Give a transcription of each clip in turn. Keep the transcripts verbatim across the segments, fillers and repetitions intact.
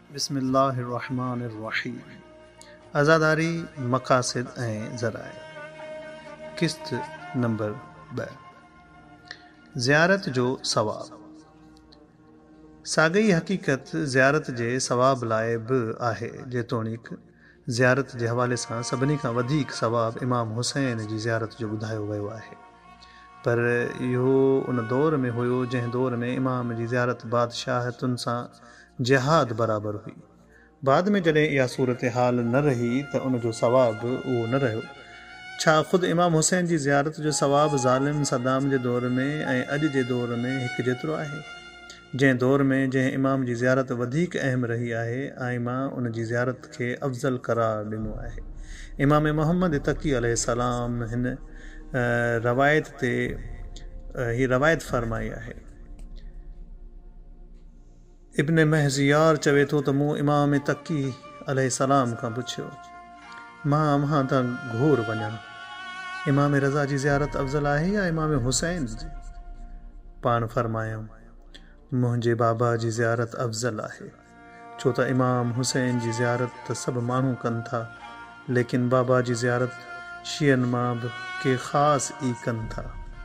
बिस्मिल्लाहिर्रहमानिर्रहीम। आज़ादारी मक़ासिद ऐं ज़राए। क़िस्त नंबर ॿ। ज़ियारत जो सवाब। साॻई हक़ीक़त ज़ियारत जे सवाब लाइ बि आहे, जेतोणीकि ज़ियारत जे हवाले सां सभिनी खां वधीक सवाब इमाम हुसैन जी ज़ियारत जो ॿुधायो वियो आहे। पर इहो उन दौर में हुयो जंहिं दौर में इमाम जी ज़ियारत बादशाहतुनि सां जिहाद बराबरि हुई। बाद में जॾहिं इहा सूरत हाल न रही त उन जो सवाब उहो न रहियो। छा ख़ुदि इमाम हुसैन जी ज़ियारत जो सवाब ज़ालिम सदाम जे दौर में ऐं अॼु जे दौर में हिकु जेतिरो आहे? जंहिं दौर में जंहिं इमाम जी ज़ियारत वधीक अहम रही आहे, ऐं मां उन जी ज़ियारत खे अफ़ज़ल करार ॾिनो आहे। इमाम मोहम्मद तक़ी अलैहिस्सलाम हिन रवायत ते ही रवायत फरमाई आहे। इब्न महज़ियार चवे थो त मूं इमाम तक़ी अलैहिस्सलाम खां पुछियो, मां अव्हां तां घोर वञा, इमाम रज़ा जी ज़ियारत अफ़ज़ल आहे या इमाम हुसैन जी? पाण फरमायूं, मुंहिंजे बाबा जी ज़ियारत अफ़ज़ल आहे, छो त इमाम हुसैन जी ज़ियारत त सभु माण्हू कनि था, लेकिन बाबा जी ज़ियारत शियनि मां बि के ख़ासि ई कनि था।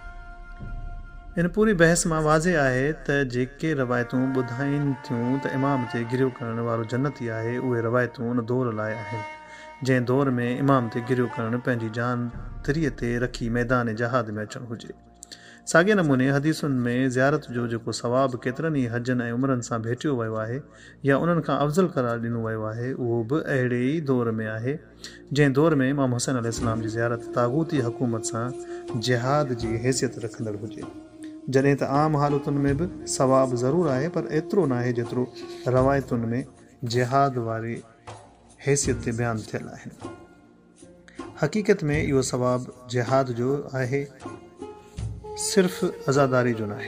इन पूरी बहस मां वाज़े आहे त जेके रवायतूं ॿुधाइनि थियूं त इमाम ते गिरियो करण वारो जन्नती आहे, उहे रवायतूं उन दौर लाइ आहिनि जंहिं दौर में इमाम ते गिरियो करणु पंहिंजी जान तिरीअ ते रखी मैदान जहाद में अचणु हुजे। साॻे नमूने हदीसुनि में ज़ियारत जो जेको सवाब केतिरनि ई हजनि ऐं उमिरनि सां भेटियो वियो आहे या उन्हनि खां अफ़ज़ल करार ॾिनो वियो आहे, उहो बि अहिड़े ई दौर में आहे जंहिं दौर में इमाम हुसैन अलैहिस्सलाम जी ज़ियारत ताग़ूती हुकूमत सां जिहाद जी हैसियत रखंदड़ हुजे। जॾहिं त आम हालतुनि में बि सवाब ज़रूरु आहे, पर एतिरो न आहे जेतिरो रवायतुनि में जिहाद वारी हैसियत ते बयानु थियल आहिनि। हक़ीक़त में इहो सवाब जिहाद जो आहे, सिर्फ़ु आज़ादारी जो न आहे।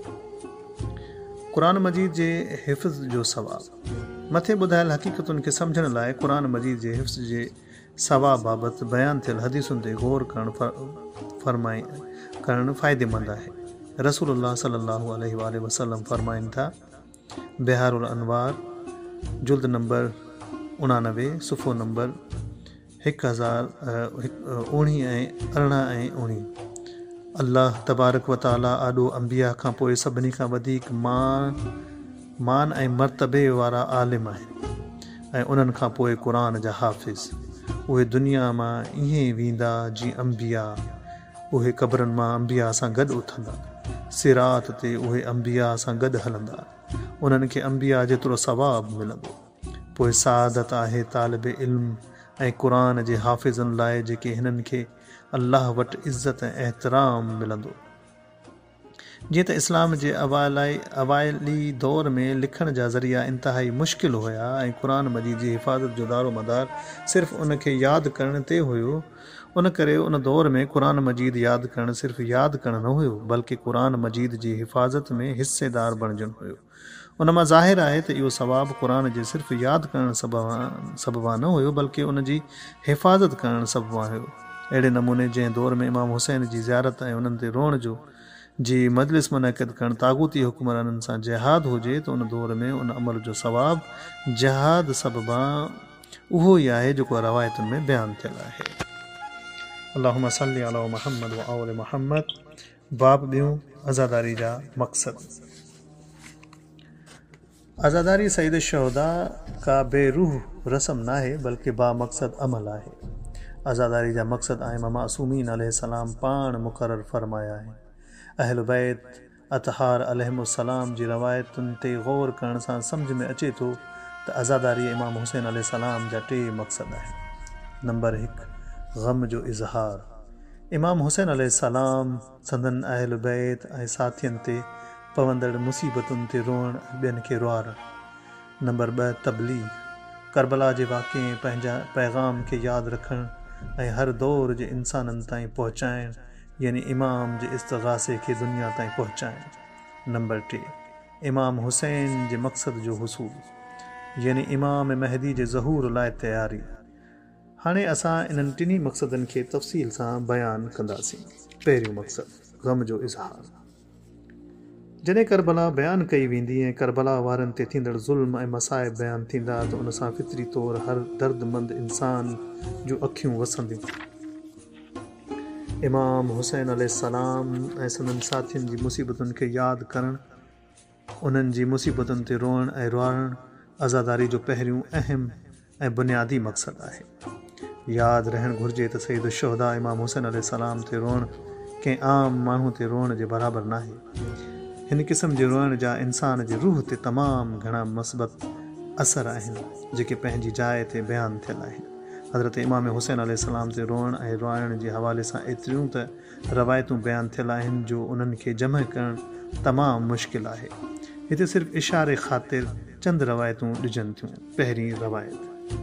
क़ुरान मजीद जे हिफ़्ज़ जो सवाब। मथे ॿुधायल हक़ीक़तुनि खे सम्झण लाइ क़ुरान मजीद जे हिफ़्ज़ जे सवाब बाबति बयानु थियल हदीसुनि ते गौर करणु फरमाए करणु फ़ाइदेमंद आहे। रसूलुल्लाह सल्लल्लाहु अलैहि वसल्लम फरमाइनि था, बिहारुल अनवार जुल्द नंबर उणानवे सुफ़ो नंबर हिकु हज़ार उणिवीह ऐं अरिड़हं ऐं उणिवीह, अल्लाह तबारक व ताला आॾो अंबिया खां पोइ सभिनी खां वधीक मान मान ऐं मर्तबे वारा आलिम आहिनि ऐं उन्हनि खां पोइ क़ुरान जा हाफ़िज़। उहे दुनिया मां ईअं वेंदा जीअं अंबिया, उहे क़बरनि मां अंबिया सां गॾु उथंदा, सिरात ते उहे अंबिया सां गॾु हलंदा, उन्हनि खे अंबिया जेतिरो सवाब मिलंदो। पोइ सादत आहे तालिब इल्म ऐं क़ुरान जे हाफ़िज़नि लाइ जेके हिननि खे अल्लाह वटि इज़त ऐं एहतराम मिलंदो। जीअं त इस्लाम जे अवालाई अवाइली दौर में लिखण जा ज़रिया इंतिहाई मुश्किल हुया ऐं क़ुरान मजीद जी हिफ़ाज़त जो दारो मदार सिर्फ़ु उन खे यादि करण ते हुयो, उन करे उन दौर में क़ुरान मजीद यादि करणु सिर्फ़ु यादि करणु न हुयो, बल्कि क़ुरान मजीद जी हिफ़ाज़त में हिस्सेदार बणिजणु हुयो। उन मां ज़ाहिर आहे त इहो सवाबु क़ुरान जे सिर्फ़ु यादि करणु सबबा सबबा न हुयो, बल्कि उन जी हिफ़ाज़त करणु सबबा हुयो। अहिड़े नमूने जंहिं दौर में इमाम हुसैन जी ज़ियारत ऐं उन्हनि ते रोअण जो जी मजलिस मुनक़िद करणु ताग़ूती हुक्मराननि सां जिहाद हुजे, त उन दौर में उन अमल जो सवाबु जिहाद सबबा उहो ई आहे जेको रवायतुनि में बयानु थियल आहे। अल्लाहुम्मा सल्ली अला मुहम्मद व आल मुहम्मद। बाब ॿियूं, आज़ादारी जा मक़सद। आज़ादारी सईद शुहदा का बेरूह रस्म न आहे, बल्कि बा मक़सद अमल आहे। आज़ादारी जा मक़सद आइमा मासूमीन अलैहिस्सलाम पाण मुक़ररु फरमाया आहिनि। अहल बैत अतहार अलैहिमुस्सलाम जी रवायतुनि ते गौर करण सां सम्झ में अचे थो त आज़ादारी इमाम हुसैन अलैहिस्सलाम जा टे मक़सद आहिनि। नंबर हिकु, ग़म जो इज़हार। इमाम हुसैन अलैहिस्सलाम संदन अहल बैत ऐं साथियुनि ते पवंदड़ मुसीबतुनि ते रोअण ॿियनि खे रुआरण। नंबर ॿ, तबलीग। करबला जे वाक़े पंहिंजा पैगाम खे यादि रखणु ऐं हर दौर जे इंसाननि ताईं पहुचाइण, यानी इमाम जे इस्तिग़ासे खे दुनिया ताईं पहुचाइण। नंबर टे, इमाम हुसैन जे मक़सद जो हुसूल, यानी इमाम महदी जे ज़हूर लाइ तयारी। हाणे असां इन्हनि टिनी मक़सदनि खे तफ़सील सां बयानु कंदासीं। पहिरियों मक़सद, ग़म जो इज़हार। जॾहिं करबला बयानु कई वेंदी ऐं करबला वारनि ते थींदड़ ज़ुल्म ऐं मसाइब बयानु थींदा त उन सां फितरी तौरु हर दर्दमंद इंसान जूं अखियूं वसंदियूं। इमाम हुसैन अलैहिस्सलाम ऐं संदनि साथियुनि जी मुसीबतुनि खे यादि करणु, उन्हनि जी मुसीबतुनि ते रोअणु ऐं रुआणु आज़ादारी जो पहिरियों अहम ऐं बुनियादी मक़सदु आहे। यादि रहणु घुरिजे त सईद शुहदा इमाम हुसैन अलैहिस्सलाम ते रोअणु कंहिं आम माण्हू ते रोअण जे बराबरि नाहे। हिन क़िस्म जे रोअण जा इंसान जे रूह ते तमामु घणा मस्बत असर आहिनि जेके पंहिंजी जाइ ते बयानु थियल आहिनि। हज़रत इमाम हुसैन अलैहिस्सलाम ते रोअण ऐं रुआइण जे हवाले सां एतिरियूं त रवायतूं बयानु थियल आहिनि जो उन्हनि खे जमह करणु तमामु मुश्किल आहे। हिते सिर्फ़ु इशारे ख़ातिर चंद रवायतूं ॾिजनि थियूं। पहिरीं रवायत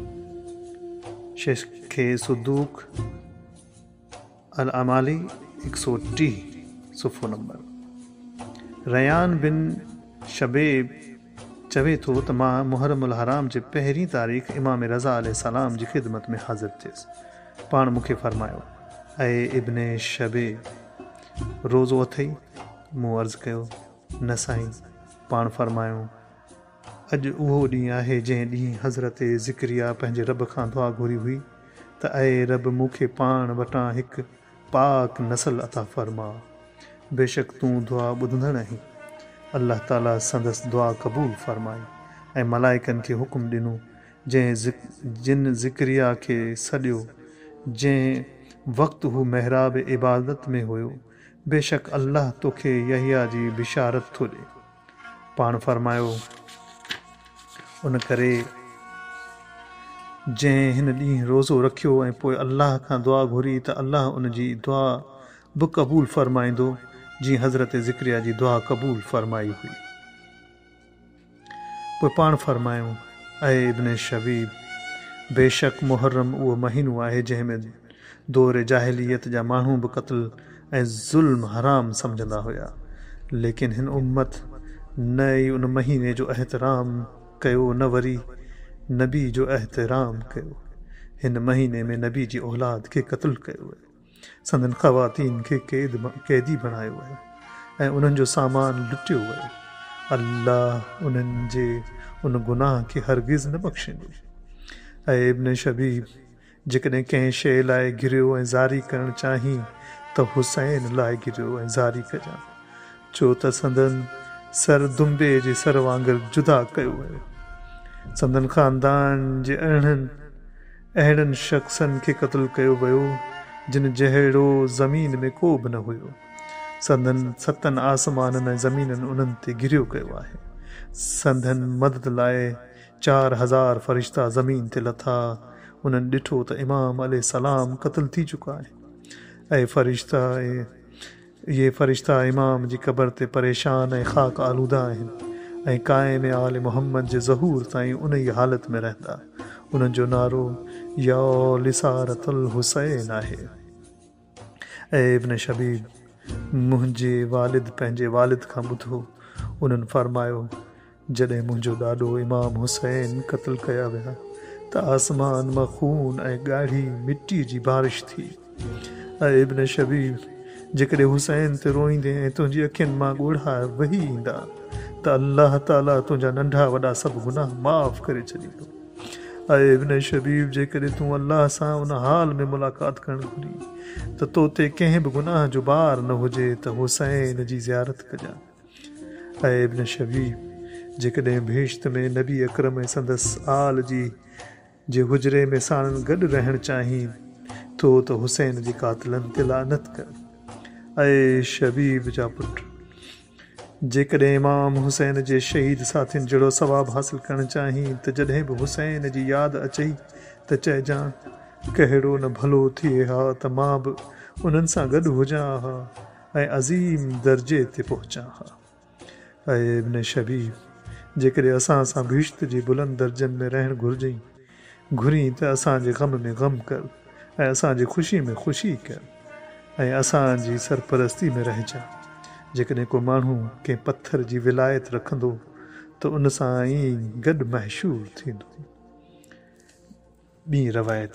शेख सुदूक अल अमाली हिकु सौ टीह सुफ़ो नंबर। रयान बिन शबेब चवे थो त मां मुहर्रमुल हराम जे पहिरीं तारीख़ इमाम रज़ा अलैहिस्सलाम जी ख़िदमत में हाज़िर थियुसि। पाण मूंखे फ़रमायो, ऐं इब्ने शबेब रोज़ो अथई? मूं अर्ज़ु कयो, न साईं। पाण फ़रमायो, अॼु उहो ॾींहुं आहे जंहिं ॾींहुं हज़रत ज़िक्रिया पंहिंजे रब खां दुआ घुरी हुई त ऐं रब मूंखे पाण वटां हिकु पाक नसल अता फ़रमा। बेशक तूं दुआ ॿुधंदड़ आहीं। अल्लाह ताला संदसि दुआ क़बूल फ़रमाई ऐं मलाइकनि खे हुकुम ॾिनो जंहिं ज़िक जिन ज़िक्रिया खे सॾियो जंहिं वक़्तु हू महराब इबादत में हुयो। बेशक अल्लाह तोखे यहिया जी बिशारत थो ॾे। पाण फ़रमायो, उन करे जंहिं हिन ॾींहुं रोज़ो रखियो ऐं पोइ अल्लाह खां दुआ घुरी त अल्लाह उन जी दुआ बि क़बूल फ़रमाईंदो जीअं हज़रत ज़िक्रिया जी दुआ क़बूल फ़रमाई हुई। पोइ पाण फ़रमायो, ऐं इब्ने शबीब, बेशक मुहर्रम उहो महीनो आहे जंहिं में दौर जाहिलियत जा माण्हू बि क़त्ल ऐं ज़ुल्म हराम सम्झंदा हुया, लेकिन हिन उम्मत न ई उन महीने जो एहतराम कयो न वरी नबी जो एहतराम कयो। हिन महीने में नबी जी औलाद खे क़त्ल कयो वियो, संदन ख़वातीन खे कैद कैदी बणायो वियो ऐं उन्हनि जो सामान लुटियो वियो। अल्लाह उन्हनि जे उन गुनाह खे हरगिज़ न बख़्शींदो। ऐं इब्ने शबीब, जेकॾहिं कंहिं शइ लाइ घिरियो ऐं ज़ारी करणु चाहीं त हुसैन लाइ घिरियो ऐं ज़ारी कजां, छो त संदन सर दुंबे जे सर वांगुरु जुदा कयो वियो। संदन ख़ानदान जे अहिड़नि अहिड़नि शख़्सनि खे क़त्ल कयो वियो जिन जहिड़ो ज़मीन में को बि न हुयो। संदन सतनि आसमाननि ऐं ज़मीननि उन्हनि ते घिरियो कयो आहे। संदन मदद लाइ चारि हज़ार फ़रिश्ता ज़मीन ते लथा। उन्हनि ॾिठो त इमाम अलैहिस्सलाम क़त्ल थी चुका आहे ऐं फ़रिश्ता इहे फ़रिश्ता इमाम जी क़बर ते परेशान ऐं ख़ाक आलूदा आहिनि ऐं क़ाइम आल मुहम्मद जे ज़हूर ताईं उन ई हालत में रहंदा। उन्हनि जो नारो या लिसारतुल हुसैन आहे। ऐं इब्ने शबीब, मुंहिंजे वालिद पंहिंजे वालिद खां ॿुधो, उन्हनि फ़रमायो, जॾहिं मुंहिंजो ॾाॾो इमाम हुसैन क़त्ल कया विया त आसमान मां खून ऐं ॻाढ़ी मिटी जी बारिश थी। ऐं इब्ने शबीब, जेकॾहिं हुसैन ते रोईंदे ऐं तुंहिंजी अखियुनि मां ॻोढ़ा वही ईंदा त अल्लाह ताला तुंहिंजा नंढा वॾा सभु गुनाह माफ़ करे छॾींदो। ऐं इब्ने शबीब, जेकॾहिं तूं अल्लाह सां उन हाल में मुलाक़ात करणु घुरी त तो ते कंहिं बि गुनाह जो बार न हुजे त हुसैन जी ज़ियारत कजां। ऐं इब्ने शबीब, जेकॾहिं बेश्त में नबी अकरम ऐं संदसि आल जी जे हुजरे में साणनि गॾु रहणु चाहीं तो त हुसैन जी कातिलनि ते लानत कर। ऐं शबीब जा पुट, जेकॾहिं इमाम हुसैन जे शहीद साथियुनि जहिड़ो सवाबु हासिलु करणु चाहीं त जॾहिं बि हुसैन जी यादि अचई त चइजां, कहिड़ो न भलो थिए हा त मां बि उन्हनि सां गॾु हुजां हा ऐं अज़ीम दर्जे ते पहुचां हा। ऐं इब्ने शबीब, जेकॾहिं असां सां बिश्त जे बुलंद दर्जनि में रहणु घुरिजई घुरी त असांजे ग़म में ग़म कर ऐं असांजी ख़ुशी में ख़ुशी कर ऐं असांजी सरपरस्ती में रहिजां। जेकॾहिं को माण्हू कंहिं पथर जी विलायत रखंदो त उन सां ई गॾु महशूर थींदो। ॿी रवायत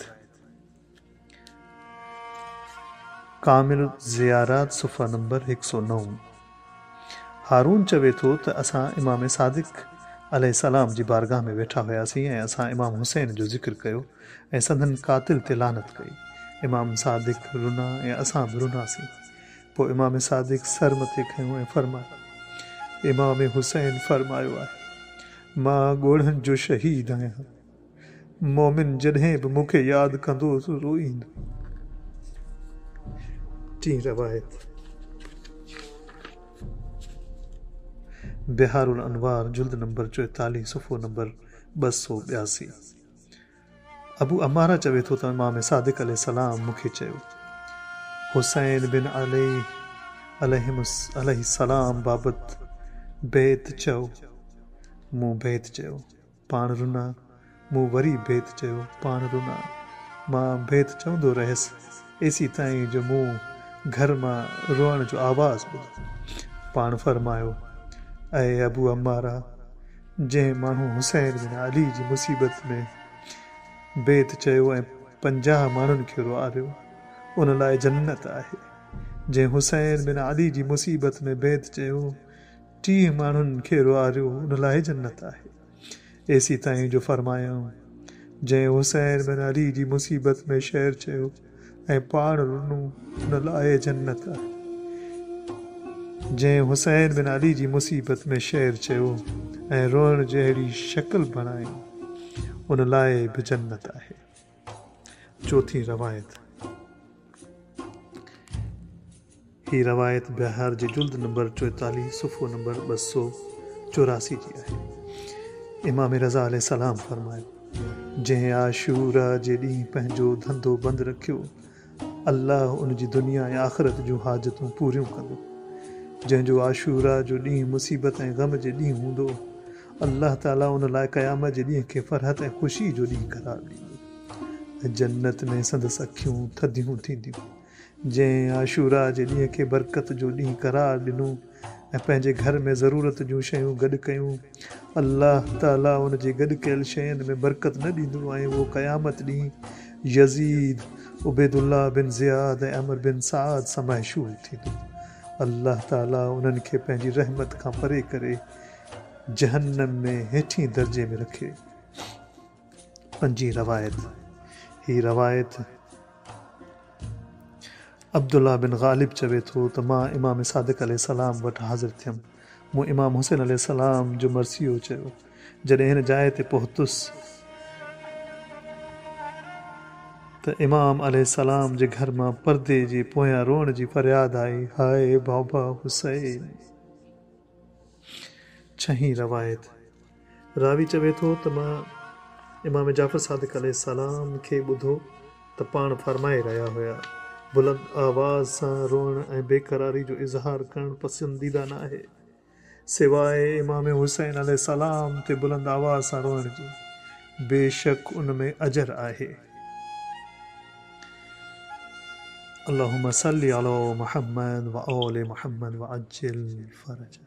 कामिल ज़ियारात सुफ़ा नंबर हिकु सौ नव। हारून चवे थो त असां इमाम सादिक अलैहिस्सलाम जी बारगाह में वेठा हुआसीं ऐं असां इमाम हुसैन जो ज़िक्र कयो ऐं संदन कातिल ते लानत कई। इमाम सादिक रुना ऐं असां बि रुनासीं। पोइ इमाम सादिक सर मथे खयूं ऐं फरमायो, इमाम हुसैन फरमायो आहे, मां ॻोढ़नि जो शहीद आहियां, मोमिन जॾहिं बि मूंखे यादि कंदो रोईंदो। टी रवायत बिहारुल अनवार जुल्द नंबर चोएतालीह सुफ़ो नंबर ॿ सौ ॿियासी। अबू अमारा चवे थो त इमाम सादिक अलैहिस्सलाम मूंखे चयो, हुसैन बिन अली अलैहिस्सलाम बाबति बैत चओ। मूं बैत चयो, पाण रुना। मूं वरी बैत चयो, पाण रुना। मां बैत चवंदो रहियसि एसी ताईं जो मूं घर मां रोअण जो आवाज़ु ॿुधो। पाण फरमायो, ऐं अबू अमारा, जंहिं माण्हू हुसैन बिन अली जी मुसीबत में बैत चयो ऐं पंजाह माण्हुनि खे रुआरियो, उन लाइ जन्नत आहे। जंहिं हुसैन बिन अली जी मुसीबत में बैत चयो, टीह माण्हुनि खे रुआरियो, उन लाइ जन्नत आहे। एसी ताईं जो फरमायूं, जंहिं हुसैन बिन अली जी मुसीबत में शेर चयो ऐं पाण रुनू, उन लाइ जन्नत आहे। जंहिं हुसैन बिन अली जी मुसीबत में शेर चयो ऐं रोअण जहिड़ी शक्ल बणाई, उन लाइ बि जन्नत आहे। चौथी रवायत ही रवायत बिहार जे जुल्द नंबर चोएतालीह सुफ़ो नंबर ॿ सौ चौरासी जी आहे। इमाम रज़ा अलैहिस्सलाम फरमायो, जंहिं आशूरा जे ॾींहुं पंहिंजो धंधो बंदि रखियो, अल्लाह उन जी दुनिया ऐं आख़िरत जूं हाजतूं पूरियूं कंदो। जंहिंजो आशूरा जो ॾींहुं मुसीबत ऐं ग़म जे ॾींहुं हूंदो, अल्लाह ताला उन लाइ क़यामत जे ॾींहं खे फ़रहत ऐं ख़ुशी जो ॾींहुं करार ॾींदो ऐं जन्नत में संदसि अखियूं थधियूं थींदियूं। जंहिं आशूरा जे ॾींहं खे बरकत जो ॾींहुं करार ॾिनो ऐं पंहिंजे घर में ज़रूरत जूं शयूं गॾु कयूं, अल्लाह ताला उन जे गॾु कयल शयुनि में बरकत न ॾींदो ऐं उहो क़यामत ॾींहुं यज़ीद, उबैदुल्लाह बिन ज़ियाद ऐं अमर बिन साद सां महशूर थींदो। अल्लाह ताला उन्हनि खे पंहिंजी रहमत खां परे करे जहन्नम में हेठीं दर्जे में रखे। पंजी रवायत ही रवायत अब्दुल्ला बिन ग़ालिब चवे थो त मां इमाम सादिक अलैहिस्सलाम वटि हाज़िर थियमि। मूं इमाम हुसैन अलैहिस्सलाम जो मरसियो चयो। जॾहिं हिन जाइ ते पहुतुसि त इमाम अलैहिस्सलाम जे घर मां पर्दे जे पोयां रोअण जी फरियाद आई, हाय बाबा हुसैन। छहीं रवायत रावी चवे थो त मां इमाम जाफ़र सादिक अलैहिस्सलाम खे ॿुधो त पाण फरमाए रहिया हुया, बुलंद आवाज़ सां रोअण ऐं बेक़रारी जो इज़हार करणु पसंदीदा न आहे, सिवाइ इमाम हुसैन अलैहिस्सलाम ते बुलंद आवाज़ सां रोअण जी। बेशक उन में अजर आहे। अल्लाहुम्मा सल्ली अला मुहम्मद व आले मुहम्मद व अज्जिल फरज।